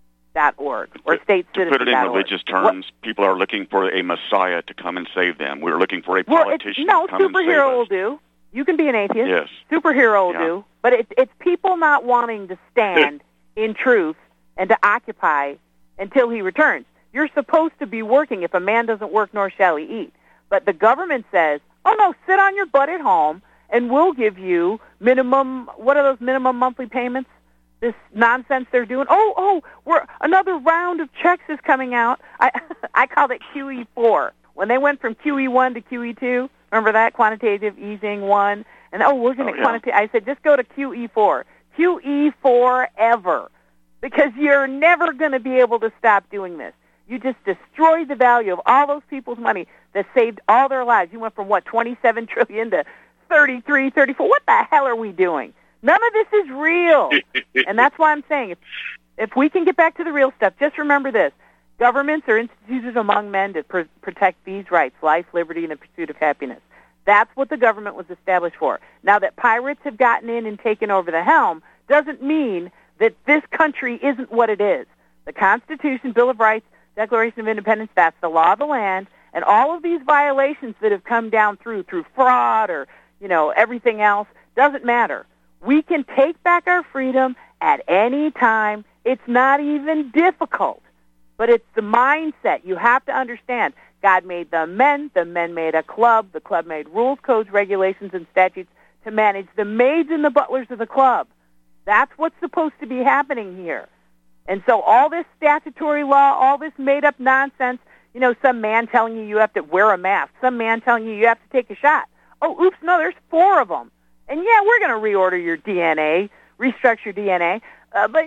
or statecitizen.org.
To put it in religious terms, people are looking for a Messiah to come and save them. We're looking for a politician to come and save us.
No, superhero will do. You can be an atheist.
Yes.
Superhero will do. But it's people not wanting to stand in truth and to occupy until He returns. You're supposed to be working. If a man doesn't work, nor shall he eat. But the government says, oh, no, sit on your butt at home, and we'll give you minimum, what are those minimum monthly payments? This nonsense they're doing. We're another round of checks is coming out. I called it QE4. When they went from QE1 to QE2, remember that, quantitative easing 1? And, we're going to quantitative. I said, just go to QE4. QE forever. Because you're never going to be able to stop doing this. You just destroyed the value of all those people's money that saved all their lives. You went from, $27 trillion to 33, 34. What the hell are we doing? None of this is real. And that's why I'm saying, if we can get back to the real stuff, just remember this. Governments are instituted among men to protect these rights, life, liberty, and the pursuit of happiness. That's what the government was established for. Now that pirates have gotten in and taken over the helm doesn't mean that this country isn't what it is. The Constitution, Bill of Rights, Declaration of Independence, that's the law of the land, and all of these violations that have come down through fraud or, everything else, doesn't matter. We can take back our freedom at any time. It's not even difficult, but it's the mindset. You have to understand, God made the men made a club, the club made rules, codes, regulations, and statutes to manage the maids and the butlers of the club. That's what's supposed to be happening here. And so all this statutory law, all this made-up nonsense, some man telling you have to wear a mask, some man telling you have to take a shot. Oh, oops, no, there's 4 of them. And, we're going to reorder your DNA, restructure DNA. But,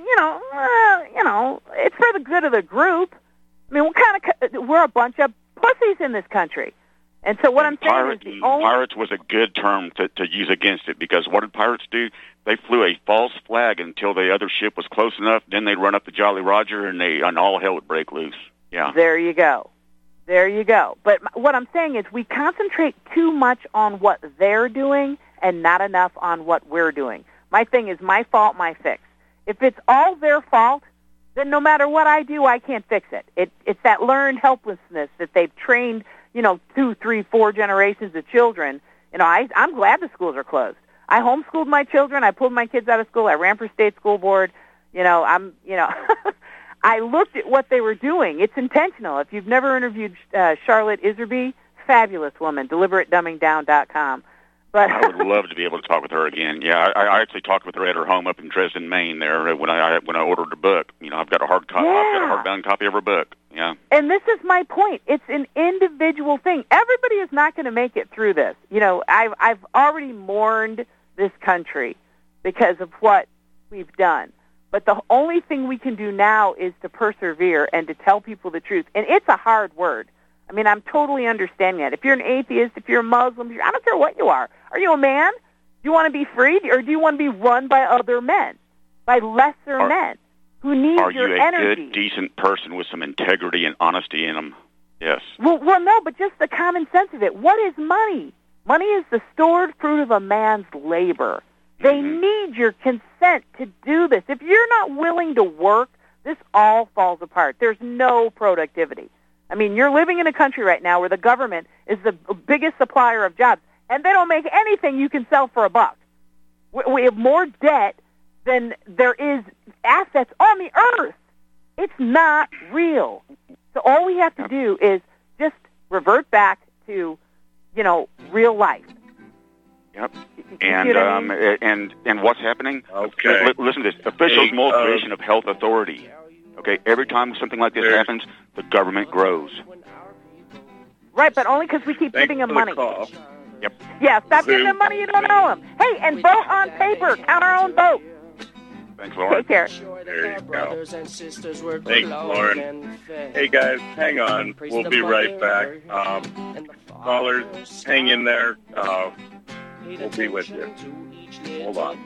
it's for the good of the group. I mean, we're a bunch of pussies in this country. And so what I'm saying is the only...
Pirates was a good term to use against it, because what did pirates do? They flew a false flag until the other ship was close enough. Then they'd run up the Jolly Roger, and all hell would break loose. Yeah.
There you go. But what I'm saying is we concentrate too much on what they're doing and not enough on what we're doing. My thing is my fault, my fix. If it's all their fault, then no matter what I do, I can't fix it. It's that learned helplessness that they've trained, 2, 3, 4 generations of children. I'm glad the schools are closed. I homeschooled my children. I pulled my kids out of school. I ran for state school board. I looked at what they were doing. It's intentional. If you've never interviewed Charlotte Iserby, fabulous woman, deliberatedumbingdown.com. But
I would love to be able to talk with her again. Yeah, I actually talked with her at her home up in Dresden, Maine. There when I ordered her book. I've got a hard copy. Yeah. I've got a hardbound copy of her book. Yeah.
And this is my point. It's an individual thing. Everybody is not going to make it through this. I've already mourned this country because of what we've done. But the only thing we can do now is to persevere and to tell people the truth. And it's a hard word. I mean, I'm totally understanding that. If you're an atheist, if you're a Muslim, I don't care what you are. Are you a man? Do you want to be freed, or do you want to be run by other men, by lesser men who need your energy?
Are you a good, decent person with some integrity and honesty in them? Yes.
Well, no, but just the common sense of it. What is money? Money is the stored fruit of a man's labor. They need your consent to do this. If you're not willing to work, this all falls apart. There's no productivity. I mean, you're living in a country right now where the government is the biggest supplier of jobs, and they don't make anything you can sell for $1. We have more debt than there is assets on the earth. It's not real. So all we have to do is just revert back to, real life.
Yep. And what's happening? Okay. Listen to this. Officials' motivation of health authority. Okay, every time something like this happens, the government grows.
Right, but only because we keep giving them money.
Call. Yep.
Yeah, stop giving them money you don't owe them. Hey, and vote on paper. Count our own vote.
Thanks, Lauren.
Take care.
There you go. Thanks, Lauren. Hey, guys, hang on. We'll be right back. Callers, hang in there. We'll be with you. Hold on.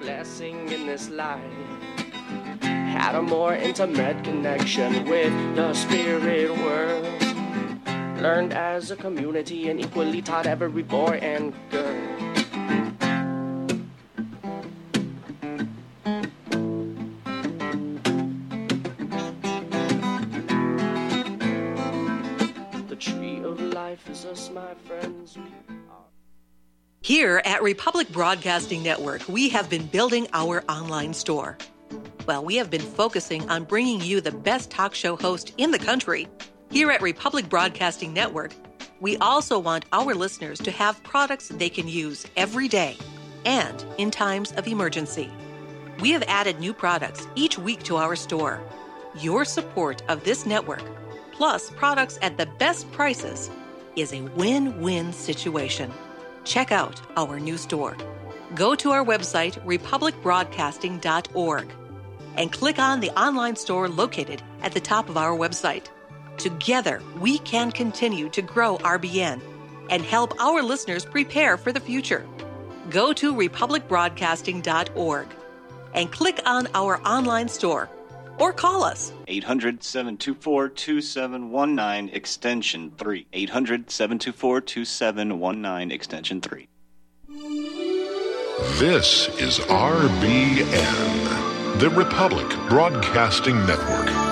Had a more intimate connection with the spirit world. Learned as a community and equally taught every boy and girl. The tree of life is us, my friends.
Here at Republic Broadcasting Network, we have been building our online store. Well, we have been focusing on bringing you the best talk show host in the country. Here at Republic Broadcasting Network, we also want our listeners to have products they can use every day and in times of emergency. We have added new products each week to our store. Your support of this network, plus products at the best prices, is a win-win situation. Check out our new store. Go to our website, republicbroadcasting.org, and click on the online store located at the top of our website. Together, we can continue to grow RBN and help our listeners prepare for the future. Go to republicbroadcasting.org and click on our online store or call us.
800-724-2719, extension 3. 800-724-2719, extension 3.
This is RBN, the Republic Broadcasting Network.